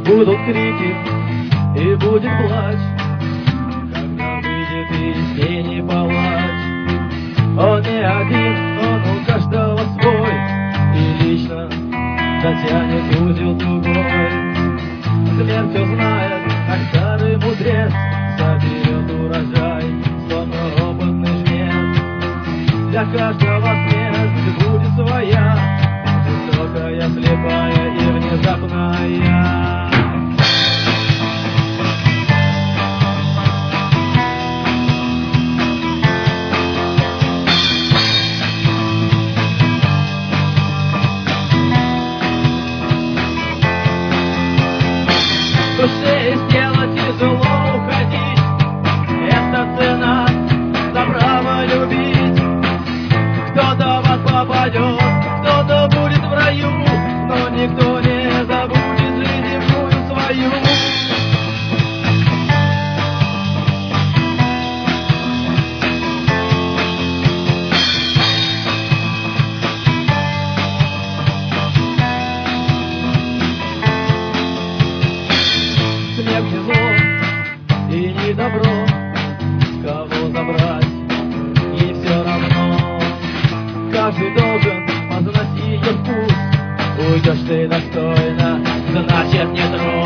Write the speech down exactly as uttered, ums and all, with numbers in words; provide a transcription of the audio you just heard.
Будут крики и будет плач, когда выйдет из тени палач. Он не один, он у каждого свой, и лично затянет узел тугой. Смерть все знает, как старый мудрец, соберет урожай, словно опытный жнец. Для каждого смерть будет своя, жестокая, слепая и внезапная. Душе из тела тяжело уходить, это цена за право любить. Кто-то в ад попадет, кто-то будет в раю, но никто не забудет жизнь земную свою. Смерть не зло и не добро, кого забрать, и все равно. Каждый должен познать ее вкус. Уйдешь ты достойно, значит не трудно.